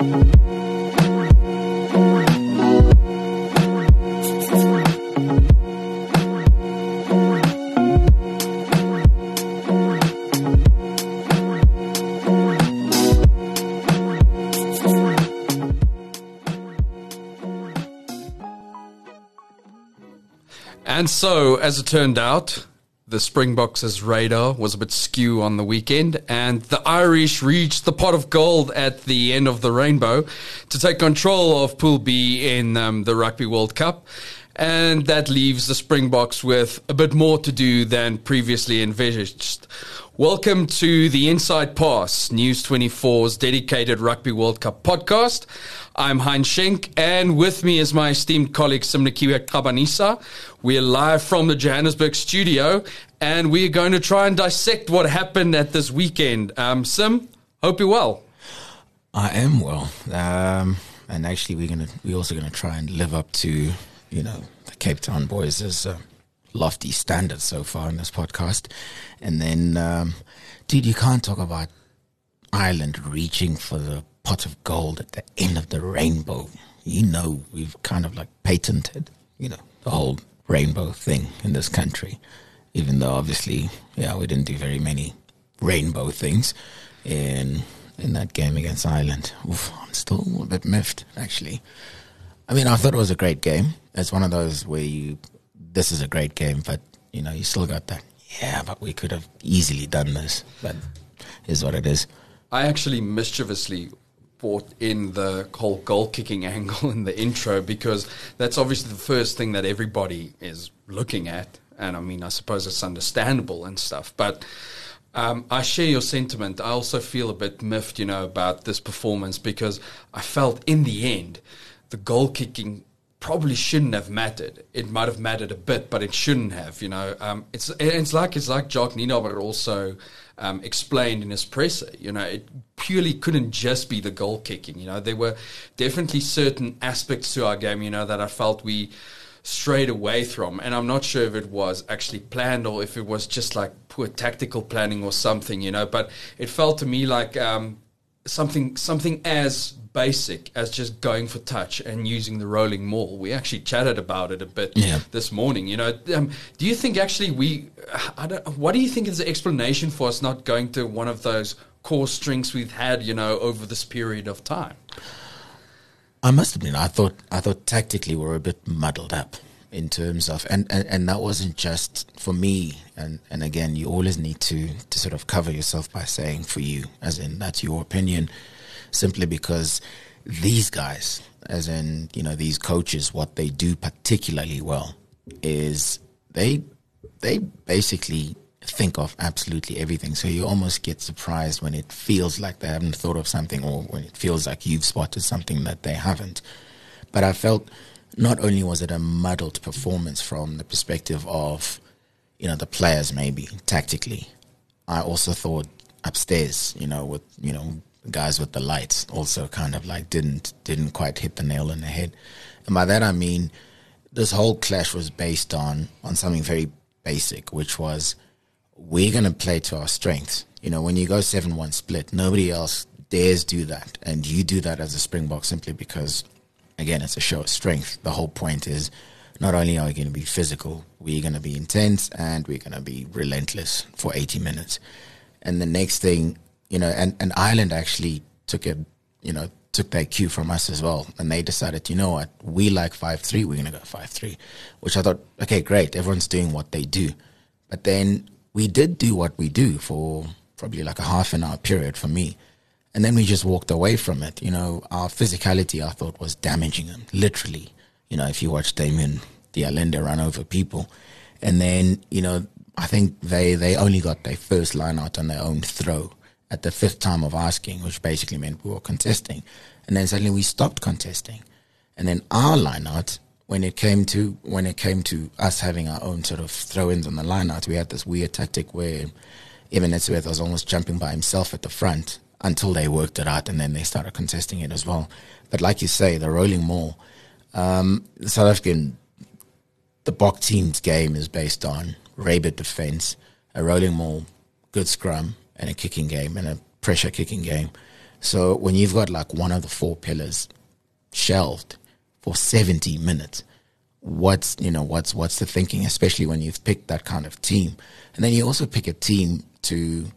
And so, as it turned out, the Springboks' radar was a bit skew on the weekend, and the Irish reached the pot of gold at the end of the rainbow to take control of Pool B in the Rugby World Cup. And that leaves the Springboks with a bit more to do than previously envisaged. Welcome to the Inside Pass, News 24's dedicated Rugby World Cup podcast. I'm Heinz Schenk, and with me is my esteemed colleague Simnikiwe Kabanisa. We're live from the Johannesburg studio, and we're going to try and dissect what happened at this weekend. Sim, hope you're well. I am well, and actually we're also gonna try and live up to the Cape Town boys' lofty standards so far in this podcast. And then, dude, you can't talk about Ireland reaching for the pot of gold at the end of the rainbow. We've kind of like patented, the whole rainbow thing in this country, even though obviously, we didn't do very many rainbow things in that game against Ireland. Oof, I'm still a bit miffed, actually. I mean, I thought it was a great game. It's one of those where this is a great game, but, you still got that, but we could have easily done this. But is what it is. I actually mischievously brought in the whole goal-kicking angle in the intro because that's obviously the first thing that everybody is looking at. And, I mean, I suppose it's understandable and stuff. But I share your sentiment. I also feel a bit miffed, about this performance because I felt in the end the goal-kicking probably shouldn't have mattered. It might have mattered a bit, but it shouldn't have. It's like Jacques Nienaber also explained in his presser. It purely couldn't just be the goal kicking. There were definitely certain aspects to our game, that I felt we strayed away from, and I'm not sure if it was actually planned or if it was just like poor tactical planning or something. But it felt to me like something as basic as just going for touch and using the rolling maul. We actually chatted about it a bit this morning. Do you think actually what do you think is the explanation for us not going to one of those core strengths we've had, over this period of time? I must admit, I thought tactically we were a bit muddled up in terms of, and that wasn't just for me. And again, you always need to sort of cover yourself by saying for you, as in that's your opinion. Simply because these guys, as in, these coaches, what they do particularly well is they basically think of absolutely everything. So you almost get surprised when it feels like they haven't thought of something or when it feels like you've spotted something that they haven't. But I felt not only was it a muddled performance from the perspective of, the players maybe tactically, I also thought upstairs, with, guys with the lights also kind of like didn't quite hit the nail on the head. And by that I mean this whole clash was based on something very basic, which was we're going to play to our strengths. When you go 7-1 split, nobody else dares do that. And you do that as a Springbok simply because, again, it's a show of strength. The whole point is not only are we going to be physical, we're going to be intense and we're going to be relentless for 80 minutes. And the next thing, and Ireland actually took that cue from us as well. And they decided, what, we like 5-3, we're going to go 5-3, which I thought, okay, great, everyone's doing what they do. But then we did do what we do for probably like a half an hour period for me. And then we just walked away from it. Our physicality, I thought, was damaging them, literally. If you watch Damien Dialende run over people. And then, I think they only got their first line out on their own throw at the fifth time of asking, which basically meant we were contesting. And then suddenly we stopped contesting. And then our line out, when it came to us having our own sort of throw-ins on the line out, we had this weird tactic where Evan Etzebeth was almost jumping by himself at the front until they worked it out and then they started contesting it as well. But like you say, the rolling maul, the South African, the Bok team's game is based on rabid defense, a rolling maul, good scrum, and a kicking game and a pressure kicking game. So when you've got like one of the 4 pillars shelved for 70 minutes, what's the thinking, especially when you've picked that kind of team? And then you also pick a team to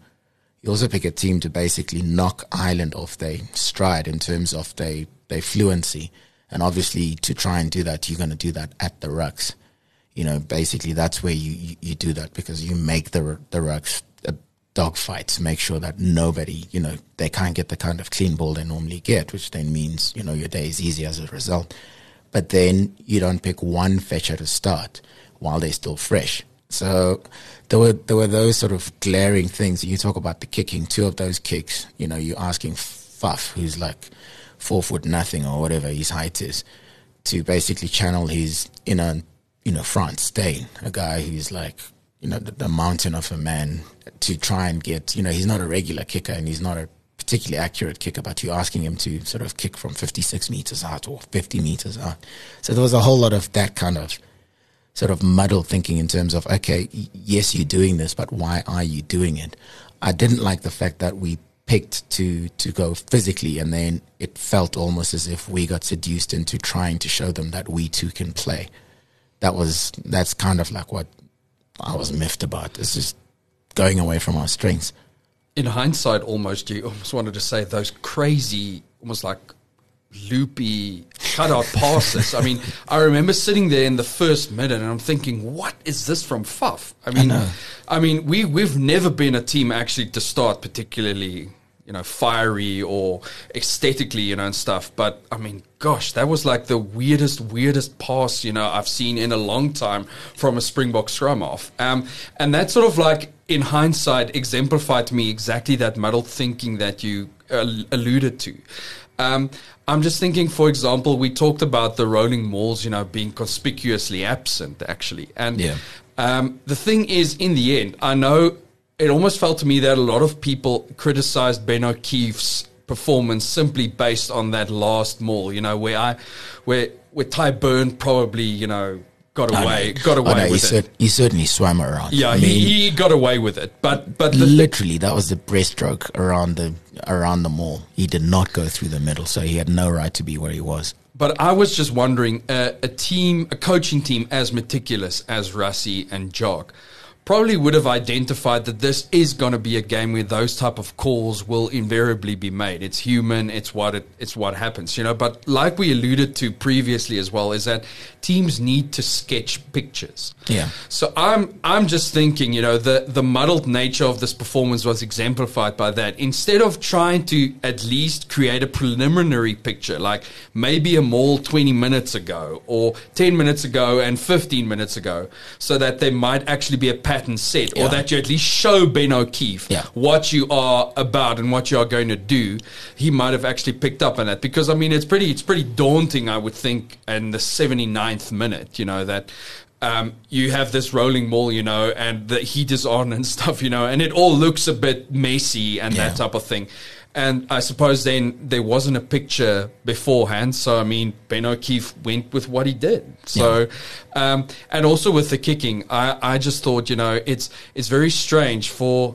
basically knock Ireland off their stride in terms of their fluency. And obviously to try and do that, you're going to do that at the rucks. Basically that's where you do that, because you make the rucks a dogfight to make sure that nobody, they can't get the kind of clean ball they normally get, which then means, your day is easy as a result. But then you don't pick one fetcher to start while they're still fresh. So there were those sort of glaring things. You talk about the kicking, 2 of those kicks, you're asking Faf, who's like 4 foot nothing or whatever his height is, to basically channel his inner, Franz Steyn, a guy who's like, the mountain of a man, to try and get, he's not a regular kicker and he's not a particularly accurate kicker, but you're asking him to sort of kick from 56 meters out or 50 meters out. So there was a whole lot of that kind of sort of muddled thinking in terms of, okay, yes, you're doing this, but why are you doing it? I didn't like the fact that we picked to go physically, and then it felt almost as if we got seduced into trying to show them that we too can play. That's kind of like what I was miffed about. It's just going away from our strengths. In hindsight, you almost wanted to say those crazy, almost like loopy cutout passes. I mean, I remember sitting there in the first minute and I'm thinking, what is this from Faf? I mean, we've never been a team actually to start particularly, fiery or aesthetically, and stuff. But I mean, gosh, that was like the weirdest pass, I've seen in a long time from a Springbok scrum off. And that sort of like, in hindsight, exemplified to me exactly that muddled thinking that you alluded to. I'm just thinking, for example, we talked about the rolling mauls, being conspicuously absent, actually. And the thing is, in the end, I know it almost felt to me that a lot of people criticized Ben O'Keefe's performance simply based on that last maul, where Ty Byrne probably, got away with it. He certainly swam around. Yeah, he got away with it. But literally, that was the breaststroke around the maul. He did not go through the middle, so he had no right to be where he was. But I was just wondering, a coaching team as meticulous as Rassie and Jock probably would have identified that this is going to be a game where those type of calls will invariably be made. It's human. It's what happens, But like we alluded to previously as well, is that teams need to sketch pictures. Yeah. So I'm just thinking, the muddled nature of this performance was exemplified by that. Instead of trying to at least create a preliminary picture, like maybe a maul 20 minutes ago or 10 minutes ago and 15 minutes ago, so that there might actually be a pattern set, or that you at least show Ben O'Keefe what you are about and what you are going to do, he might have actually picked up on that. Because I mean, it's pretty daunting, I would think, in the 79th minute, that you have this rolling maul, and the heat is on and stuff, and it all looks a bit messy and that type of thing. And I suppose then there wasn't a picture beforehand. So, I mean, Ben O'Keefe went with what he did. So, and also with the kicking, I just thought, it's very strange for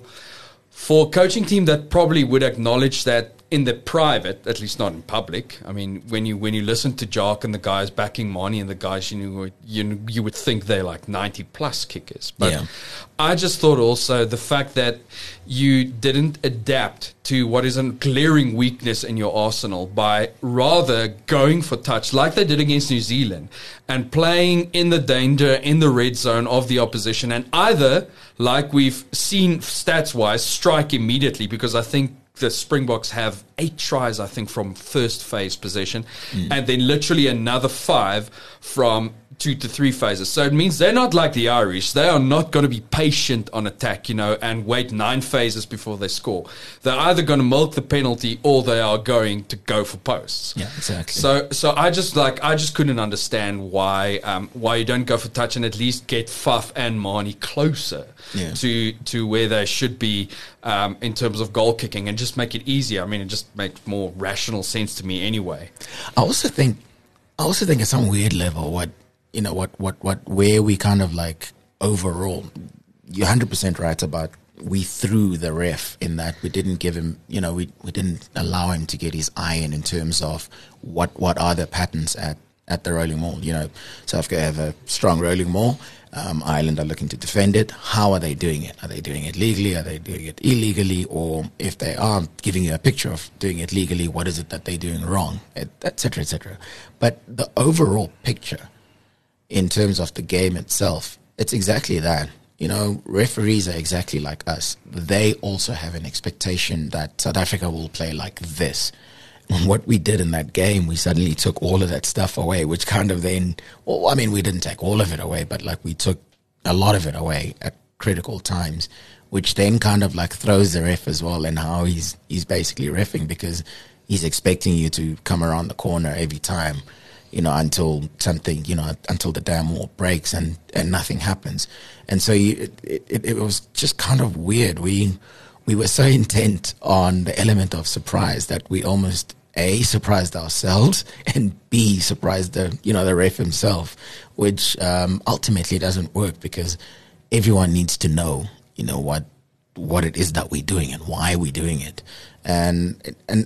a coaching team that probably would acknowledge that in the private, at least not in public. I mean, when you listen to Jock and the guys backing Manie and the guys, you would think they're like 90+ kickers. But I just thought also the fact that you didn't adapt to what is a glaring weakness in your arsenal by rather going for touch like they did against New Zealand and playing in the danger, in the red zone of the opposition, and either, like we've seen stats-wise, strike immediately, because I think the Springboks have 8 tries, I think, from first phase possession, and then literally another 5 from 2 to 3 phases. So it means they're not like the Irish. They are not going to be patient on attack, and wait 9 phases before they score. They're either going to milk the penalty or they are going to go for posts. Yeah, exactly. So I just couldn't understand why you don't go for touch and at least get Faf and Manie closer to where they should be in terms of goal kicking, and just make it easier. I mean, it just makes more rational sense to me anyway. I also think at some weird level, where we kind of like overall, you're 100% right about we threw the ref in that we didn't give him, we didn't allow him to get his eye in terms of what are the patterns at the rolling maul. South Africa have a strong rolling maul. Ireland are looking to defend it. How are they doing it? Are they doing it legally? Are they doing it illegally? Or if they are giving you a picture of doing it legally, what is it that they're doing wrong? Et cetera, et cetera. But the overall picture in terms of the game itself, it's exactly that. Referees are exactly like us. They also have an expectation that South Africa will play like this. And what we did in that game, we suddenly took all of that stuff away, which kind of then, we didn't take all of it away, but like we took a lot of it away at critical times, which then kind of like throws the ref as well and how he's basically reffing, because he's expecting you to come around the corner every time, until something, until the damn wall breaks and nothing happens. And so it was just kind of weird. We were so intent on the element of surprise that we almost A, surprised ourselves, and B, surprised the ref himself, which ultimately doesn't work, because everyone needs to know, what it is that we're doing and why we're doing it. And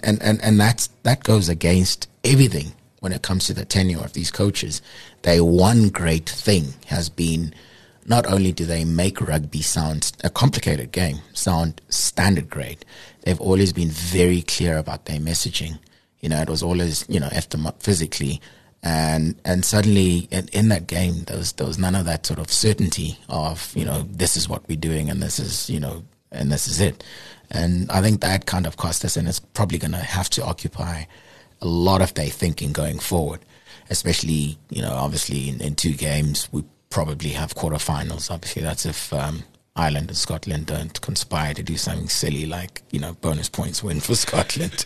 that goes against everything when it comes to the tenure of these coaches. Their one great thing has been, not only do they make rugby sound a complicated game, sound standard grade, they've always been very clear about their messaging. It was always, F them up physically. And suddenly in that game, there was none of that sort of certainty of, this is what we're doing and this is, and this is it. And I think that kind of cost us, and it's probably going to have to occupy a lot of their thinking going forward, especially, obviously in 2 games, we probably have quarterfinals. Obviously, that's if Ireland and Scotland don't conspire to do something silly like, bonus points win for Scotland.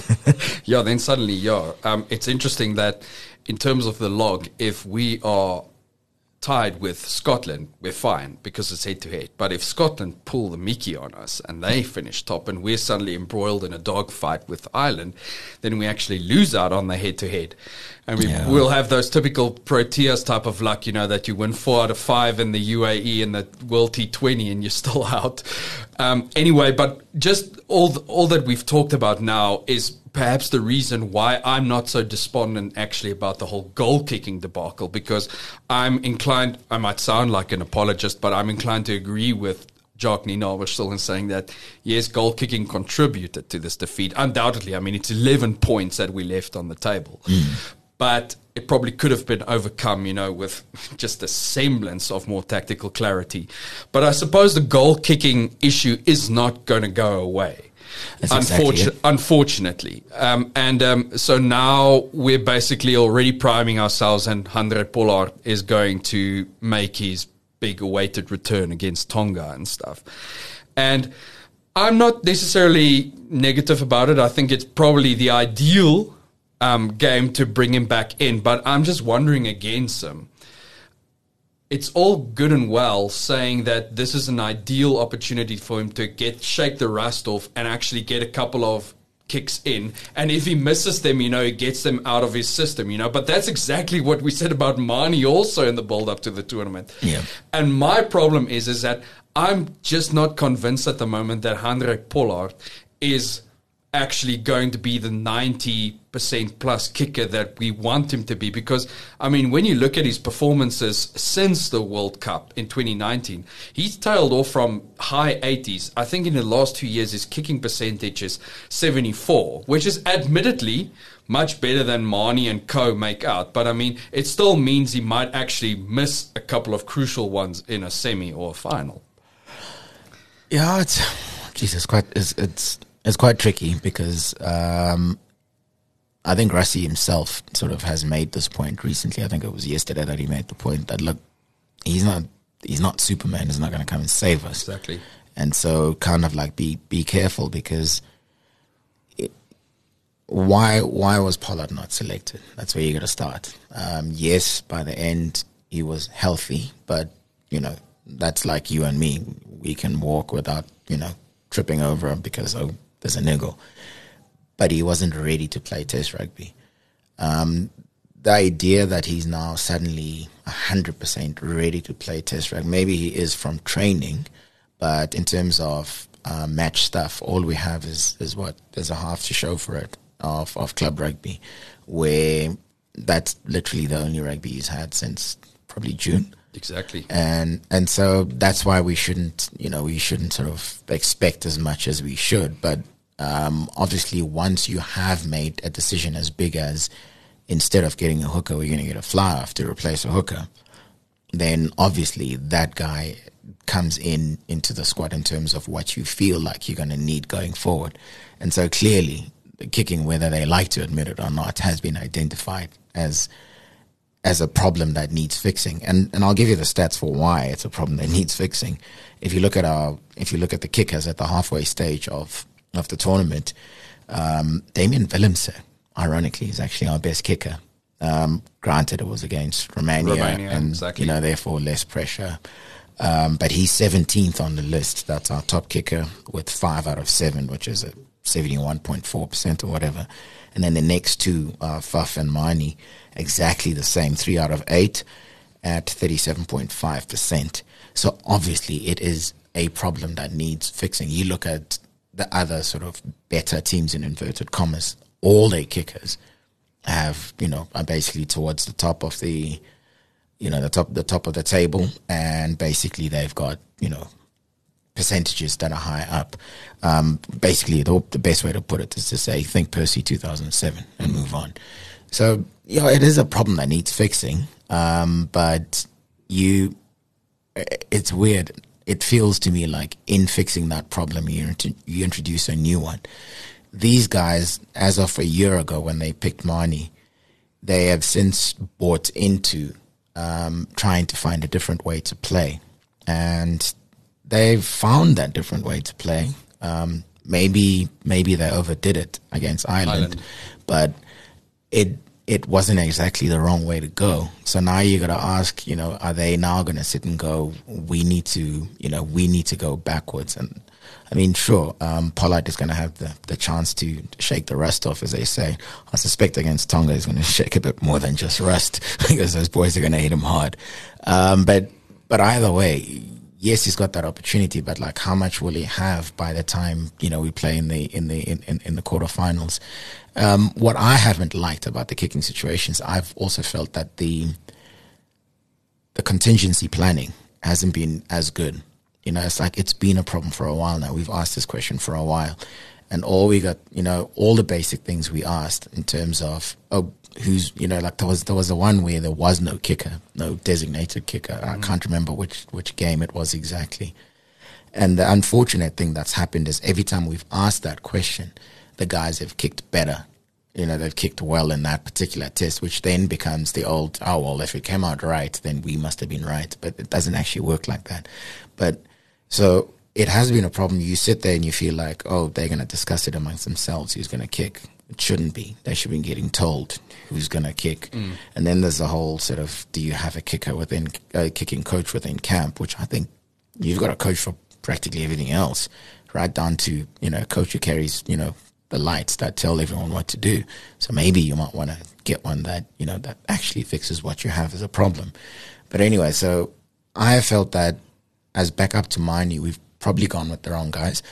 Then suddenly, it's interesting that in terms of the log, if we are tied with Scotland, we're fine because it's head-to-head. But if Scotland pull the Mickey on us and they finish top and we're suddenly embroiled in a dogfight with Ireland, then we actually lose out on the head-to-head. And we'll have those typical Proteas type of luck, that you win 4 out of 5 in the UAE and the World T20 and you're still out. Anyway, but just all that we've talked about now is perhaps the reason why I'm not so despondent actually about the whole goal-kicking debacle, because I'm inclined, I might sound like an apologist, but I'm inclined to agree with Jacques Nienaber in saying that, yes, goal-kicking contributed to this defeat. Undoubtedly, it's 11 points that we left on the table. But it probably could have been overcome, with just a semblance of more tactical clarity. But I suppose the goal-kicking issue is not going to go away. Unfortunately. So now we're basically already priming ourselves, and Handré Pollard is going to make his big awaited return against Tonga and stuff. And I'm not necessarily negative about it. I think it's probably the ideal game to bring him back in, but I'm just wondering again, Sim, it's all good and well saying that this is an ideal opportunity for him to shake the rust off and actually get a couple of kicks in. And if he misses them, he gets them out of his system, But that's exactly what we said about Mani also in the build-up to the tournament. Yeah. And my problem is that I'm just not convinced at the moment that Handré Pollard is actually going to be the 90% plus kicker that we want him to be, because when you look at his performances since the World Cup in 2019, he's tailed off from high 80s. I think in the last 2 years his kicking percentage is 74, which is admittedly much better than Mani and co make out, but it still means he might actually miss a couple of crucial ones in a semi or a final. Yeah, it's quite tricky, because I think Rassie himself sort of has made this point recently. I think it was yesterday that he made the point that, look, he's not Superman. He's not going to come and save us. Exactly. And so kind of like be careful, because why was Pollard not selected? That's where you got to start. Yes, by the end he was healthy, but that's like you and me. We can walk without tripping over him because there's a niggle. But he wasn't ready to play Test rugby. The idea that he's now suddenly 100% ready to play Test rugby, maybe he is from training, But in terms of match stuff, all we have is what? There's a half to show for it of club rugby, where that's literally the only rugby he's had since probably June. Exactly. And so that's why we shouldn't sort of expect as much as we should. But obviously, once you have made a decision as big as instead of getting a hooker, we're going to get a fly half to replace a hooker, then obviously that guy comes into the squad in terms of what you feel like you're going to need going forward. And so clearly, the kicking, whether they like to admit it or not, has been identified as a problem that needs fixing. And I'll give you the stats for why it's a problem that needs fixing. If you look at the kickers at the halfway stage of the tournament, Damian Willemse, ironically, is actually our best kicker. Granted, it was against Romania and exactly. Therefore less pressure. But he's 17th on the list. That's our top kicker with 5 out of 7, which is a 71.4% or whatever. And then the next two are Faf and Mani, exactly the same, 3 out of 8 at 37.5%. So obviously it is a problem that needs fixing. You look at the other sort of better teams in inverted commas, all their kickers are basically towards the top of the top of the table, and basically they've got, percentages that are high up. Basically, the best way to put it is to say, think Percy 2007 and move on. So, it is a problem that needs fixing, but it's weird. It feels to me like in fixing that problem, you introduce a new one. These guys, as of a year ago when they picked Mani, they have since bought into trying to find a different way to play. And they've found that different way to play. Maybe they overdid it against Ireland. But it wasn't exactly the wrong way to go. So now you got to ask, are they now going to sit and go, we need to go backwards? And I mean, sure, Pollard is going to have the chance to shake the rust off, as they say. I suspect against Tonga he's going to shake a bit more than just rust because those boys are going to hit him hard. But either way, yes, he's got that opportunity, but like, how much will he have by the time we play in the quarterfinals? What I haven't liked about the kicking situations, I've also felt that the contingency planning hasn't been as good. It's like it's been a problem for a while now. We've asked this question for a while, and all we got, all the basic things we asked in terms of who's, like there was the one where there was no kicker, no designated kicker. I can't remember which game it was exactly. And the unfortunate thing that's happened is every time we've asked that question, the guys have kicked better. They've kicked well in that particular test, which then becomes the old, if it came out right, then we must have been right. But it doesn't actually work like that. But so it has been a problem. You sit there and you feel like, they're going to discuss it amongst themselves, who's going to kick. It shouldn't be. They should be getting told who's going to kick. And then there's the whole sort of, do you have a kicking coach within camp, which I think you've got a coach for practically everything else, right down to, a coach who carries, the lights that tell everyone what to do. So maybe you might want to get one that, that actually fixes what you have as a problem. But anyway, so I have felt that as backup to Mani, we've probably gone with the wrong guys.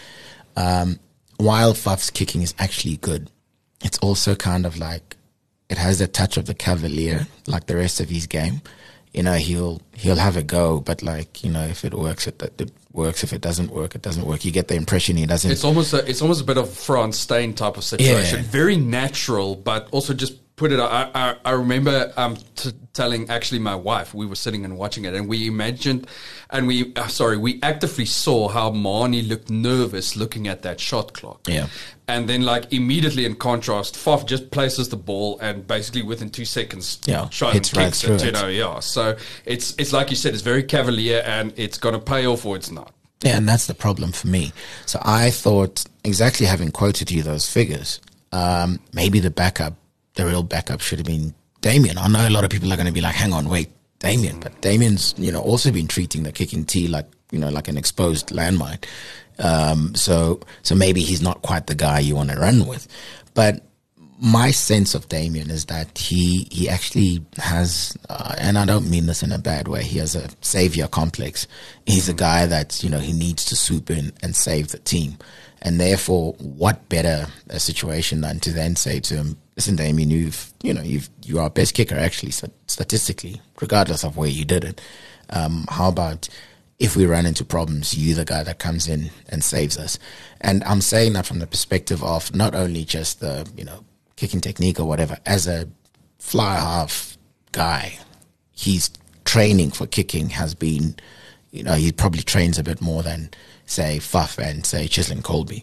While Faf's kicking is actually good, it's also kind of like it has the touch of the cavalier, like the rest of his game. He'll have a go, but like, if it works, it works. If it doesn't work, it doesn't work. You get the impression he doesn't. It's almost a bit of Franz Steyn type of situation. Yeah. Very natural, but also just put it. I remember telling actually my wife, we were sitting and watching it, and we imagined, and we actively saw how Mani looked nervous looking at that shot clock. Yeah. And then, like, immediately in contrast, Faf just places the ball and basically within 2 seconds, hits right through it. So it's like you said, it's very cavalier and it's going to pay off or it's not. Yeah, and that's the problem for me. So I thought, exactly having quoted you those figures, maybe the real backup should have been Damien. I know a lot of people are going to be like, hang on, wait, Damien. But Damien's, also been treating the kicking tee like an exposed landmine. So maybe he's not quite the guy you want to run with. But my sense of Damien is that he actually has, and I don't mean this in a bad way, he has a savior complex. He's a guy that, you know, he needs to swoop in and save the team. And therefore, what better a situation than to then say to him, listen, Damien, you are our best kicker, actually, statistically, regardless of where you did it. How about if we run into problems, you the guy that comes in and saves us? And I'm saying that from the perspective of not only just the, you know, kicking technique or whatever. As a fly half guy, his training for kicking has been, you know, he probably trains a bit more than, say, Faf and, say, Cheslin Colby.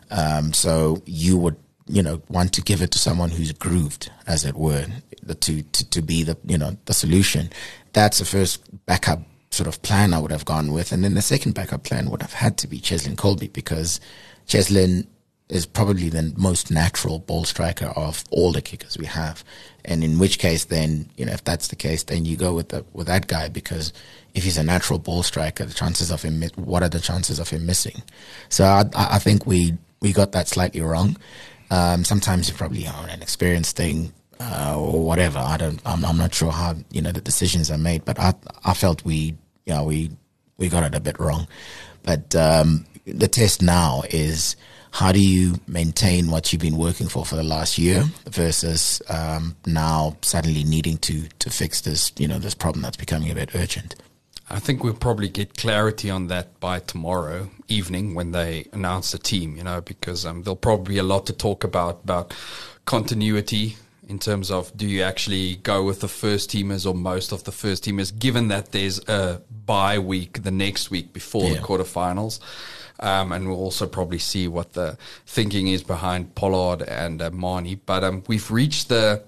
So you would, you know, want to give it to someone who's grooved, as it were, to be the, you know, the solution. That's the first backup sort of plan I would have gone with. And then the second backup plan would have had to be Cheslin Colby, because Cheslin is probably the most natural ball striker of all the kickers we have. And in which case, then, you know, if that's the case, then you go with that guy, because if he's a natural ball striker, the chances of him, what are the chances of him missing? So I think we got that slightly wrong. Sometimes it's probably an experience thing, or whatever. I'm not sure how, you know, the decisions are made, but I felt we got it a bit wrong. But the test now is, how do you maintain what you've been working for the last year versus now suddenly needing to fix this, you know, this problem that's becoming a bit urgent? I think we'll probably get clarity on that by tomorrow evening when they announce the team, you know, because there'll probably be a lot to talk about continuity in terms of, do you actually go with the first teamers or most of the first teamers, given that there's a bye week the next week before the quarterfinals. And we'll also probably see what the thinking is behind Pollard and Marnie. But we've reached the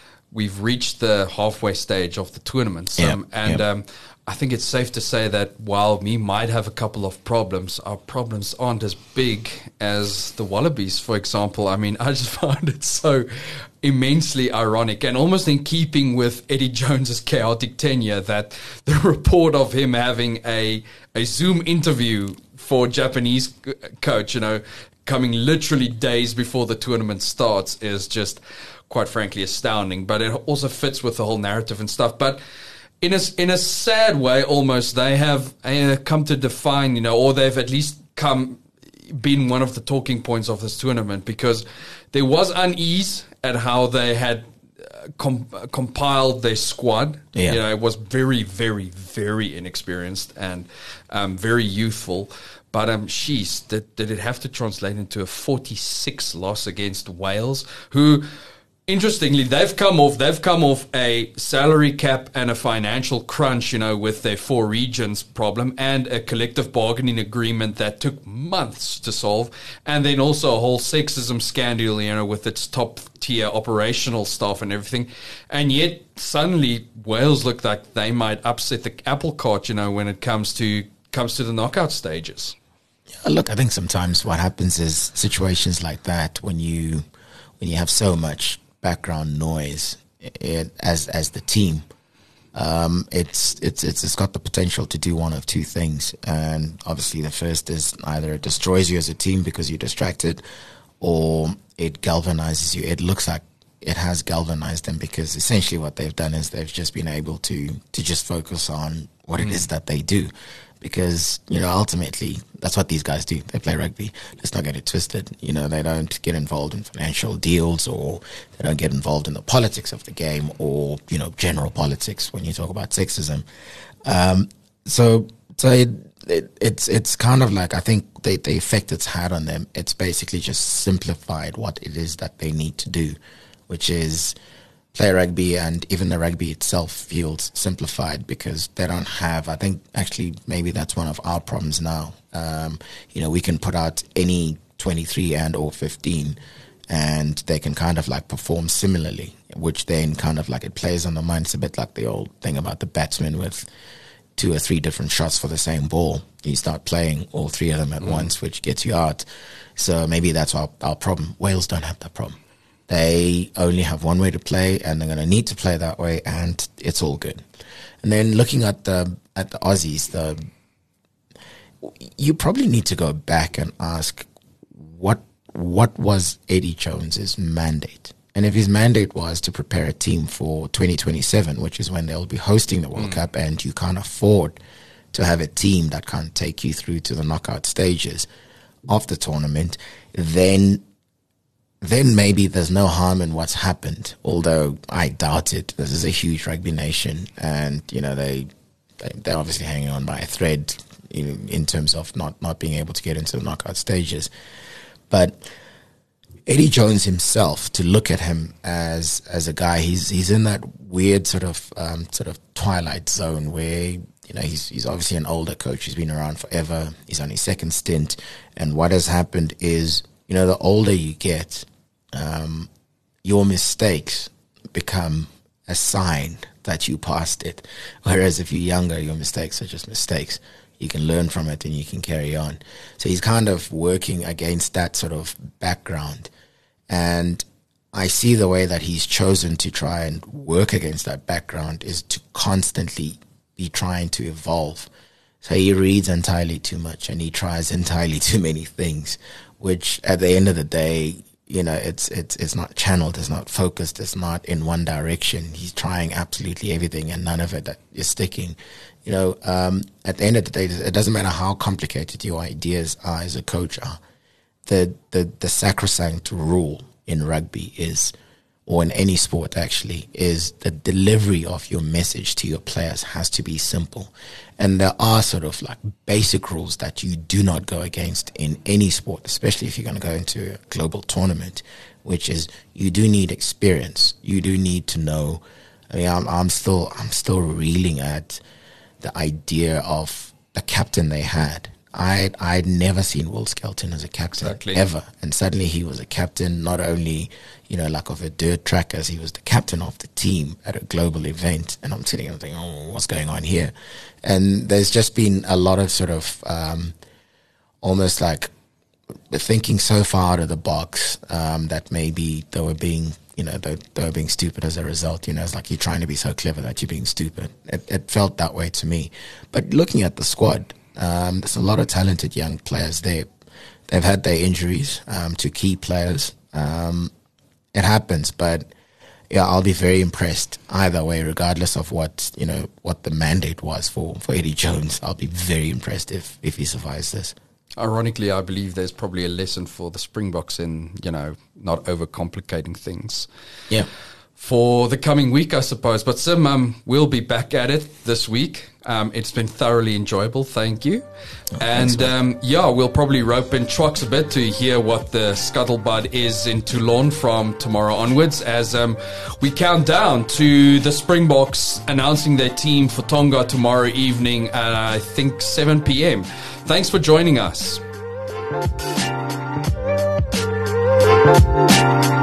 halfway stage of the tournament. I think it's safe to say that while we might have a couple of problems, our problems aren't as big as the Wallabies, for example. I mean, I just found it so immensely ironic and almost in keeping with Eddie Jones's chaotic tenure that the report of him having a Zoom interview for Japanese coach, you know, coming literally days before the tournament starts is just, quite frankly, astounding. But it also fits with the whole narrative and stuff. But in a sad way, almost, they have come to define, you know, or they've at least been one of the talking points of this tournament, because there was unease at how they had compiled their squad. You know, it was very, very, very inexperienced and very youthful. But did it have to translate into a 46 loss against Wales, who, interestingly, they've come off a salary cap and a financial crunch, you know, with their 4 regions problem and a collective bargaining agreement that took months to solve, and then also a whole sexism scandal, you know, with its top tier operational staff and everything. And yet suddenly Wales look like they might upset the apple cart, you know, when it comes to the knockout stages. Yeah, look, I think sometimes what happens is situations like that, when you have so much background noise as the team, it's got the potential to do one of two things. And obviously the first is either it destroys you as a team because you're distracted, or it galvanizes you. It looks like it has galvanized them, because essentially what they've done is they've just been able to just focus on what it is that they do. Because, you know, ultimately, that's what these guys do. They play rugby. Let's not get it twisted. You know, they don't get involved in financial deals, or they don't get involved in the politics of the game, or, you know, general politics when you talk about sexism. So it's kind of like, I think the effect it's had on them, it's basically just simplified what it is that they need to do, which is play rugby, and even the rugby itself feels simplified because they don't have, I think actually maybe that's one of our problems now. You know, we can put out any 23 and or 15 and they can kind of like perform similarly, which then kind of like it plays on the mind. It's a bit like the old thing about the batsman with 2 or 3 different shots for the same ball. You start playing all 3 of them at once, which gets you out. So maybe that's our problem. Wales don't have that problem. They only have one way to play, and they're going to need to play that way, and it's all good. And then looking at the Aussies, you probably need to go back and ask what was Eddie Jones's mandate, And if his mandate was to prepare a team for 2027, which is when they'll be hosting the World Cup, and you can't afford to have a team that can't take you through to the knockout stages of the tournament, then maybe there's no harm in what's happened. Although I doubt it. This is a huge rugby nation, and they're obviously hanging on by a thread in terms of not being able to get into the knockout stages. But Eddie Jones himself, to look at him as a guy, he's in that weird sort of twilight zone where he's obviously an older coach. He's been around forever. He's on his second stint, and what has happened is, the older you get, your mistakes become a sign that you passed it. Whereas if you're younger, your mistakes are just mistakes. You can learn from it and you can carry on. So he's kind of working against that sort of background. And I see the way that he's chosen to try and work against that background is to constantly be trying to evolve. So he reads entirely too much and he tries entirely too many things, which at the end of the day, it's not channeled, it's not focused, it's not in one direction. He's trying absolutely everything and none of it is sticking. At the end of the day, it doesn't matter how complicated your ideas are as a coach are. The sacrosanct rule in rugby is, or in any sport actually, is the delivery of your message to your players has to be simple. And there are sort of like basic rules that you do not go against in any sport, especially if you're going to go into a global tournament, which is you do need experience. You do need to know. I mean, I'm still reeling at the idea of the captain they had. I'd never seen Will Skelton as a captain, ever. And suddenly he was a captain, not only, like of a dirt track, as he was the captain of the team at a global event. And I'm sitting and thinking, what's going on here? And there's just been a lot of sort of almost like thinking so far out of the box that maybe they were being stupid as a result. It's like you're trying to be so clever that you're being stupid. It felt that way to me. But looking at the squad, there's a lot of talented young players there. They've had their injuries to key players. It happens, but yeah, I'll be very impressed either way, regardless of what the mandate was for Eddie Jones. I'll be very impressed if he survives this. Ironically, I believe there's probably a lesson for the Springboks in, not overcomplicating things. Yeah. For the coming week, I suppose. But Sim, we'll be back at it this week. It's been thoroughly enjoyable. Thank you. We'll probably rope in Trox a bit to hear what the scuttlebutt is in Toulon from tomorrow onwards as we count down to the Springboks announcing their team for Tonga tomorrow evening at, I think, 7 p.m. Thanks for joining us.